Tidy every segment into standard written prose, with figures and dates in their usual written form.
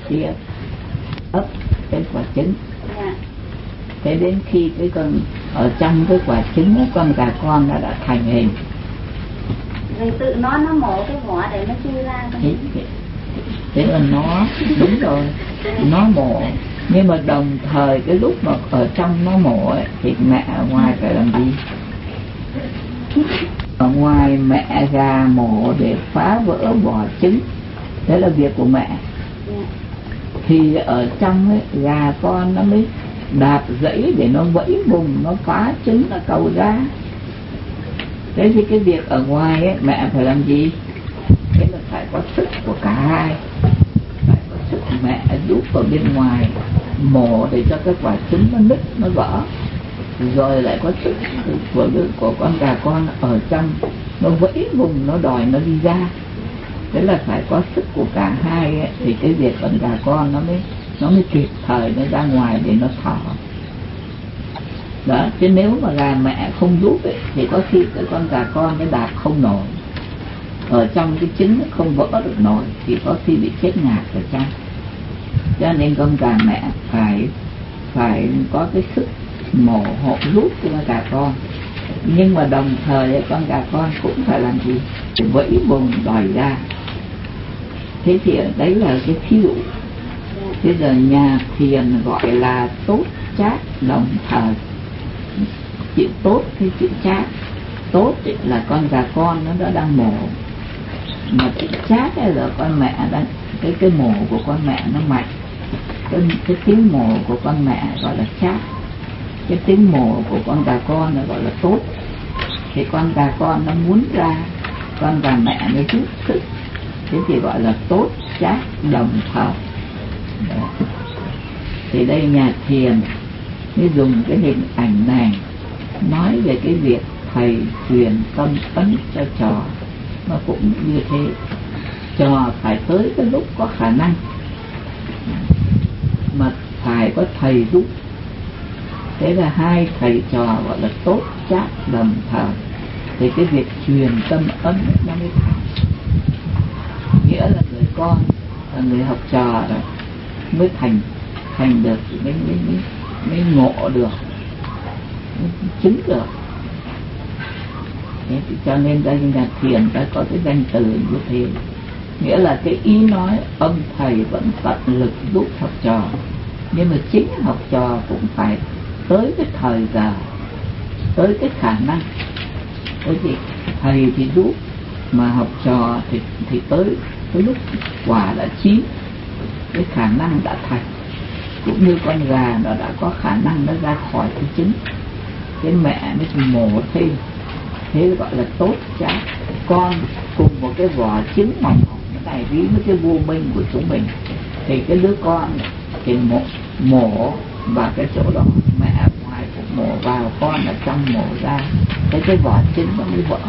kia ấp cái quả trứng. Thế đến khi cái con ở trong cái quả trứng ấy, con gà con nó đã thành hình. Rồi tự nó mổ cái vỏ để nó chui ra. Thế là nó đúng rồi, nó mổ. Nhưng mà đồng thời cái lúc mà ở trong nó mổ ấy, thì mẹ ở ngoài phải làm gì? Ở ngoài mẹ gà mổ để phá vỡ vỏ trứng, thế là việc của mẹ. Thì ở trong ấy, gà con nó mới đạp dẫy để nó vẫy vùng, nó phá trứng, nó cầu ra. Thế thì cái việc ở ngoài ấy, mẹ phải làm gì? Thế là phải có sức của cả hai. Phải có sức mẹ giúp ở bên ngoài mổ để cho cái quả trứng nó nứt, nó vỡ. Rồi lại có sức của con gà con ở trong, nó vẫy vùng, nó đòi nó đi ra. Thế là phải có sức của cả hai ấy, thì cái việc con gà con nó mới kịp thời nó ra ngoài để nó thở. Đó, chứ nếu mà gà mẹ không giúp ấy, thì có khi cái con gà con nó đạp không nổi, ở trong cái trứng nó không vỡ được nổi, thì có khi bị chết ngạt ở trong. Cho nên con gà mẹ phải có cái sức mổ hộ giúp cho con gà con. Nhưng mà đồng thời con gà con cũng phải làm gì? Phải vẫy vùng đòi ra. Thế thì đấy là cái thí dụ. Bây giờ nhà thiền gọi là tốt chát đồng thời. Chữ tốt hay chữ chát? Tốt là con gà con nó đã đang mổ, mà chữ chát là con mẹ đang, cái mổ của con mẹ nó mạnh. Cái tiếng mổ của con mẹ gọi là chát, cái tiếng mổ của con gà con nó gọi là tốt. Thì con gà con nó muốn ra, con gà mẹ nó giúp sức, thế thì gọi là tốt chát đồng thời. Thì đây nhà thiền mới dùng cái hình ảnh này nói về cái việc thầy truyền tâm ấn cho trò. Nó cũng như thế, trò phải tới cái lúc có khả năng mà phải có thầy giúp. Thế là hai thầy trò gọi là tốt chát đồng thời, thì cái việc truyền tâm ấn nó mới thành. Nghĩa là người con là người học trò rồi mới thành được, mới ngộ được, mới chứng được. Thế thì cho nên đây nhà thiền đã có cái danh từ như thế. Nghĩa là cái ý nói ông thầy vẫn tận lực giúp học trò, nhưng mà chính học trò cũng phải tới cái thời giờ, tới cái khả năng. Thế thì thầy thì giúp, mà học trò thì tới lúc quả đã chín, cái khả năng đã thành. Cũng như con gà nó đã có khả năng nó ra khỏi cái trứng, cái mẹ mới mổ thêm. Thế gọi là tốt chát. Con cùng một cái vỏ trứng mỏng cái này ví với cái vô minh của chúng mình, thì cái đứa con thì mổ vào cái chỗ đó, mẹ ngoài cũng mổ vào, con ở trong mổ ra, thế cái vỏ trứng nó mới vỡ.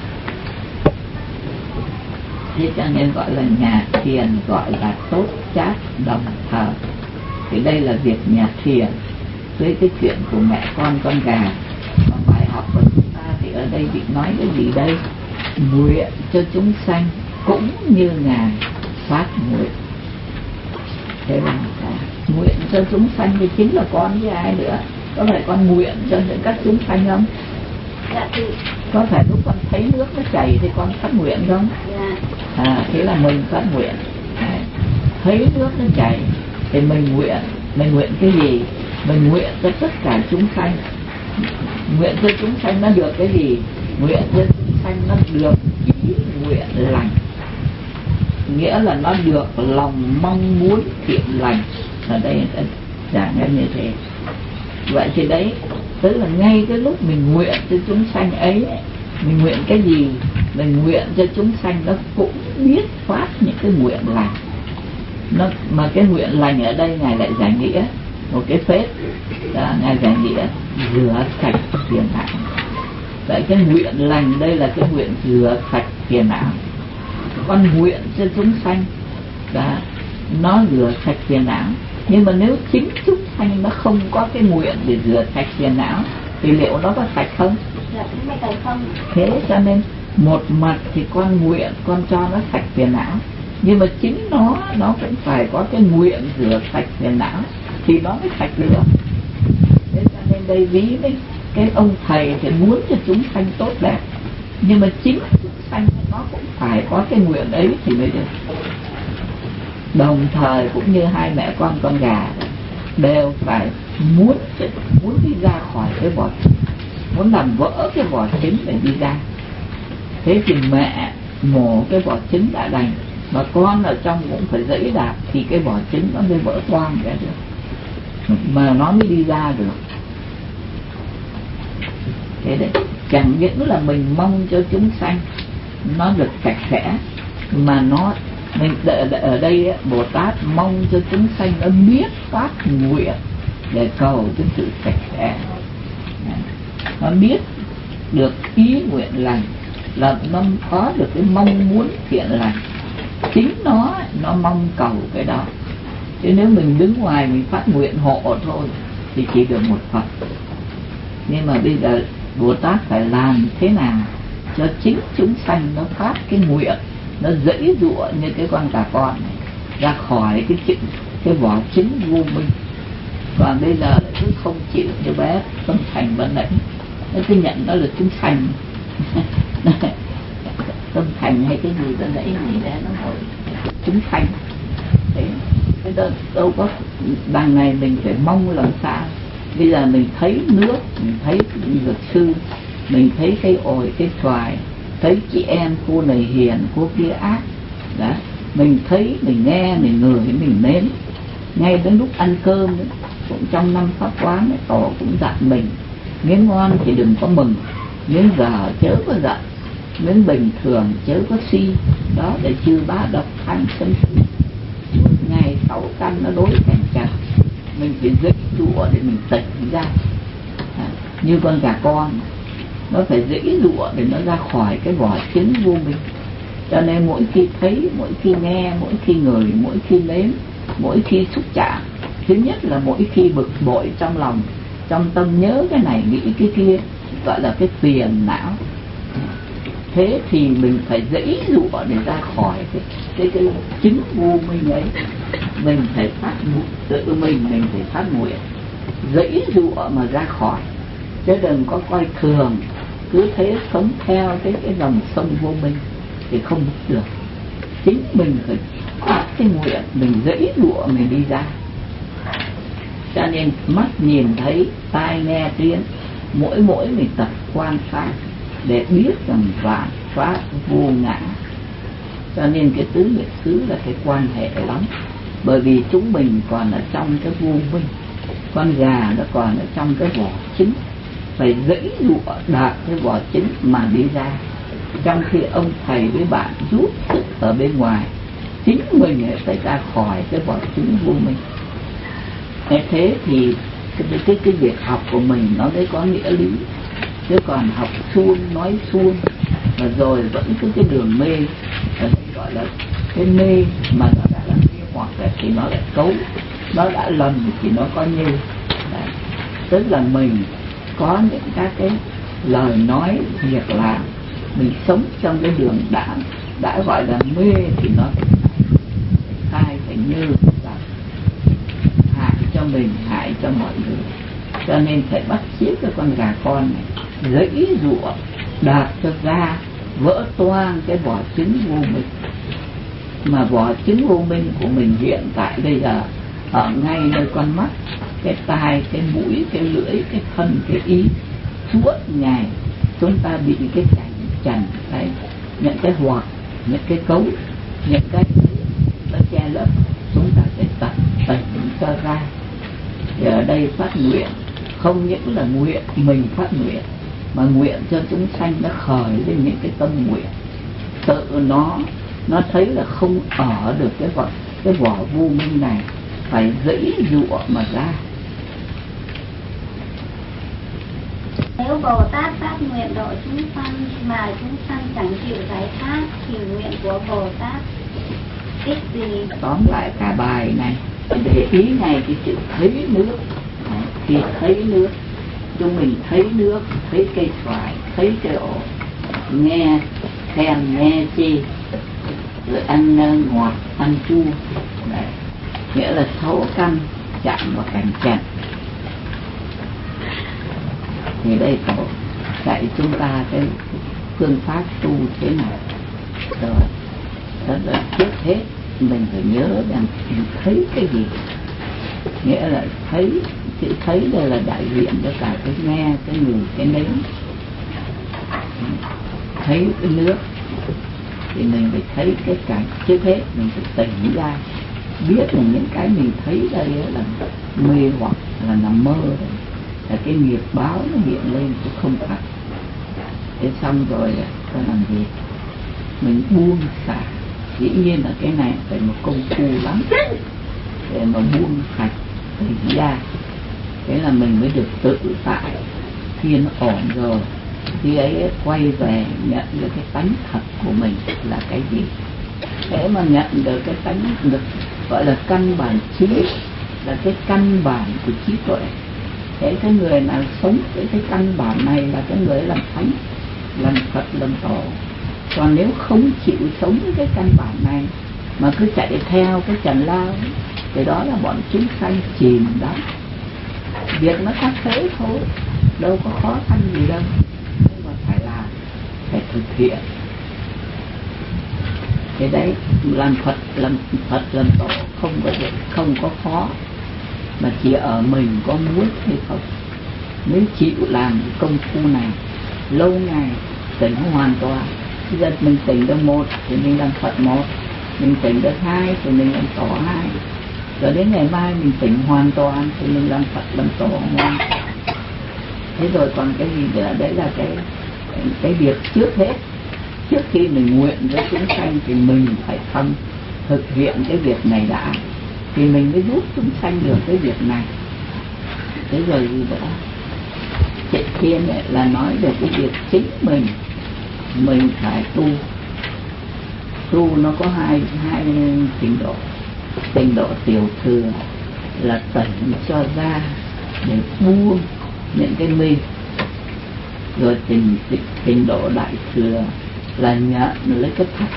Thế cho nên gọi là nhà thiền gọi là tốt chát đồng thời. Thì đây là việc nhà thiền với cái chuyện của mẹ con gà. Còn bài học của chúng ta thì ở đây bị nói cái gì đây? Nguyện cho chúng sanh cũng như Ngài phát nguyện. Thế là nguyện cho chúng sanh thì chính là con với ai nữa? Có phải con nguyện cho những các chúng sanh không? Dạ thì có phải lúc con thấy nước nó chảy thì con phát nguyện không? Dạ. Thế là mình phát nguyện. Thấy nước nó chảy thì mình nguyện cái gì? Mình nguyện cho tất cả chúng sanh. Nguyện cho chúng sanh nó được cái gì? Nguyện cho chúng sanh nó được ý nguyện lành, nghĩa là nó được lòng mong muốn thiện lành. Ở đây giảng ra như thế. Vậy thì đấy, tức là ngay cái lúc mình nguyện cho chúng sanh ấy, mình nguyện cái gì? Mình nguyện cho chúng sanh nó cũng biết phát những cái nguyện lành. Mà cái nguyện lành ở đây Ngài lại giải nghĩa một cái phép đó, Ngài giải nghĩa rửa sạch phiền não. Vậy cái nguyện lành đây là cái nguyện rửa sạch phiền não. Con nguyện cho chúng sanh đó, nó rửa sạch phiền não. Nhưng mà nếu chính chúng sanh nó không có cái nguyện để rửa sạch phiền não thì liệu nó có sạch không? Dạ, không. Thế cho nên một mặt thì con nguyện con cho nó sạch phiền não, Nhưng mà chính nó cũng phải có cái nguyện rửa sạch phiền não thì nó mới sạch được. Thế cho nên đây ví với cái ông thầy thì muốn cho chúng sanh tốt đẹp, nhưng mà chính chúng sanh nó cũng phải có cái nguyện ấy thì mới được. Đồng thời cũng như hai mẹ con gà đều phải muốn đi ra khỏi cái vỏ trứng, muốn làm vỡ cái vỏ trứng để đi ra. Thế thì mẹ mổ cái vỏ trứng đã đành, mà con ở trong cũng phải giãy đạp thì cái vỏ trứng nó mới vỡ toang ra được, mà nó mới đi ra được. Thế đấy, chẳng những là mình mong cho chúng sanh nó được sạch sẽ, mà mình ở đây Bồ Tát mong cho chúng sanh nó biết phát nguyện để cầu cái sự sạch sẽ, nó biết được ý nguyện lành, là nó có được cái mong muốn thiện lành, chính nó mong cầu cái đó. Chứ nếu mình đứng ngoài mình phát nguyện hộ thôi thì chỉ được một Phật. Nhưng mà bây giờ Bồ Tát phải làm thế nào cho chính chúng sanh nó phát cái nguyện, nó giãy giụa như cái con gà con này ra khỏi cái vỏ trứng vô minh. Còn bây giờ lại cứ không chịu cho bé Tâm Thành vẫn nãy nó cứ nhận nó là chúng sanh. Tâm Thành hay cái gì đó nãy gì đó nó hỏi chúng sanh. Thế đâu có đằng này mình phải mong làm sao. Bây giờ mình thấy nước, mình thấy luật sư, mình thấy cây ổi, cây xoài, thấy chị em cô này hiền, cô kia ác đó. Mình thấy, mình nghe, mình ngửi, mình nếm. Ngay đến lúc ăn cơm ấy, cũng trong năm pháp quán ấy, Tổ cũng dặn mình miếng ngon thì đừng có mừng, miếng dở chớ có giận, miếng bình thường chớ có si. Đó để trừ ba độc tham sân si. Ngày 6 căn nó đối cảnh trần, mình phải giãy giụa để mình tỉnh ra. Như con gà con nó phải giãy giụa để nó ra khỏi cái vỏ trứng vô minh. Cho nên mỗi khi thấy, mỗi khi nghe, mỗi khi ngửi, mỗi khi nếm, mỗi khi xúc chạm, thứ nhất là mỗi khi bực bội trong lòng, trong tâm nhớ cái này nghĩ cái kia, gọi là cái phiền não. Thế thì mình phải giãy giụa để ra khỏi cái trứng vô minh ấy. Mình phải phát nguyện, tự mình phải phát nguyện giãy giụa mà ra khỏi, chứ đừng có coi thường, cứ thế sống theo cái dòng sông vô minh thì không được. Chính mình phải phát cái nguyện, mình giãy giụa mình đi ra. Cho nên mắt nhìn thấy, tai nghe tiếng, mỗi mình tập quan sát để biết rằng vạn pháp vô ngã. Cho nên cái tứ niệm xứ là cái quan hệ lắm. Bởi vì chúng mình còn ở trong cái vô minh, con gà nó còn ở trong cái vỏ trứng, phải giãy giụa đạp cái vỏ trứng mà đi ra. Trong khi ông thầy với bạn giúp sức ở bên ngoài, chính mình phải ra khỏi cái vỏ trứng vô minh. Thế thì cái việc học của mình nó mới có nghĩa lý. Chứ còn học suông nói suông mà rồi vẫn cứ cái đường mê, gọi là cái mê mà nó đã là mê hoặc là thì nó lại cấu, nó đã lầm thì nó coi như đấy. Tức là mình có những các cái lời nói việc làm, mình sống trong cái đường đã gọi là mê thì nó sai phải như là hại cho mình, hại cho mọi người. Cho nên phải bắt chiếc cái con gà con này giãy giụa đạp cho ra, vỡ toang cái vỏ trứng vô minh. Mà vỏ trứng vô minh của mình hiện tại bây giờ ở ngay nơi con mắt, cái tai, cái mũi, cái lưỡi, cái thân, cái ý. Suốt ngày chúng ta bị cái cảnh trần đấy, những cái hoạt, những cái cấu, những cái nó che lấp. Chúng ta phải tập tỉnh cho ra. Thì ở đây phát nguyện không những là nguyện mình phát nguyện, mà nguyện cho chúng sanh nó khởi lên những cái tâm nguyện. Tự nó thấy là không ở được cái vỏ vô minh này, phải giãy giụa mà ra. Nếu Bồ Tát phát nguyện độ chúng sanh mà chúng sanh chẳng chịu giải thoát thì nguyện của Bồ Tát ích gì? Tóm lại cả bài này để ý ngay cái chữ thấy nước. Thì thấy nước, chúng mình thấy nước, thấy cây xoài, thấy cây ổi, nghe khen nghe chi, rồi ăn ngọt, ăn chua. Đấy, nghĩa là 6 căn chạm vào cảnh trần. Thì đây Tổ dạy chúng ta cái phương pháp tu thế nào. Rồi đó là trước hết mình phải nhớ rằng mình thấy cái gì, nghĩa là thấy, chữ thấy đây là đại diện cho cả cái nghe, cái người, cái nếm. Thấy cái nước thì mình phải thấy cái cảnh. Trước hết mình phải tỉnh ra, biết là những cái mình thấy đây là mê hoặc, là nằm mơ đấy, là cái nghiệp báo nó hiện lên chứ không thật. Thế xong rồi ta làm gì? Mình buông xả. Dĩ nhiên là cái này phải một công phu lắm để mà buông sạch tỉnh ra. Thế là mình mới được tự tại, khi nó ổn rồi khi ấy quay về nhận được cái tánh thật của mình là cái gì. Để mà nhận được cái tánh được gọi là căn bản trí, là cái căn bản của trí tuệ. Thế cái người nào sống với cái căn bản này là cái người làm thánh, làm Phật, làm Tổ. Còn nếu không chịu sống với cái căn bản này mà cứ chạy theo cái trần lao thì đó là bọn chúng sanh chìm đó. Việc nó có thế thôi, đâu có khó khăn gì đâu, nhưng mà phải làm, phải thực hiện. Thế đấy, làm Phật, làm Tổ không có khó, mà chỉ ở mình có muốn hay không. Nếu chịu làm cái công phu này lâu ngày, tỉnh hoàn toàn. Bây giờ mình tỉnh được 1 thì mình làm Phật 1, mình tỉnh được 2 thì mình làm Tổ 2, rồi đến ngày mai mình tỉnh hoàn toàn thì mình làm Phật, làm Tổ hoàn. Thế rồi còn cái gì nữa? Đấy là cái việc trước hết. Trước khi mình nguyện với chúng sanh thì mình phải thực hiện cái việc này đã, thì mình mới giúp chúng sanh được cái việc này. Thế rồi gì nữa? Chị Thiên ấy là nói về cái việc chính mình phải tu. Tu nó có hai trình độ. Trình độ tiểu thừa là tỉnh cho ra để buông những cái mê. Rồi trình độ đại thừa là nhận lấy cái thật.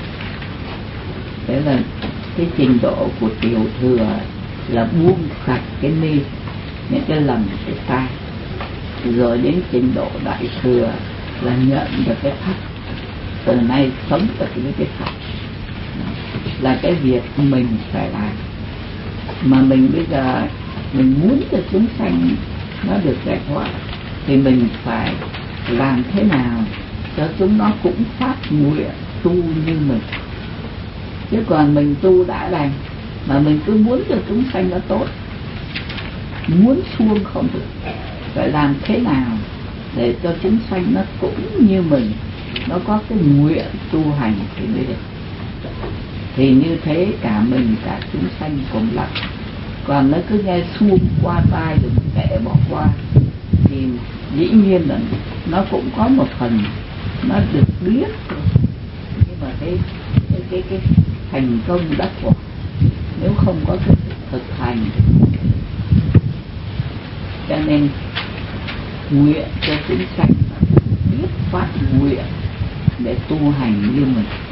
Thế là cái trình độ của tiểu thừa là buông sạch cái mê, những cái lầm, cái sai. Rồi đến trình độ đại thừa là nhận được cái thật, từ nay sống được với cái thật. Là cái việc mình phải làm. Mà mình bây giờ mình muốn cho chúng sanh nó được giải thoát thì mình phải làm thế nào cho chúng nó cũng phát nguyện tu như mình. Chứ còn mình tu đã đành mà mình cứ muốn cho chúng sanh nó tốt, muốn suông không được. Phải làm thế nào để cho chúng sanh nó cũng như mình, nó có cái nguyện tu hành thì mới được. Thì như thế cả mình cả chúng sanh cùng lắm. Còn nó cứ nghe suông qua tai rồi kệ bỏ qua thì dĩ nhiên là nó cũng có một phần nó được biết rồi. Nhưng mà cái thành công đắc quả nếu không có cái thực hành, cho nên nguyện cho chúng sanh biết phát nguyện để tu hành như mình.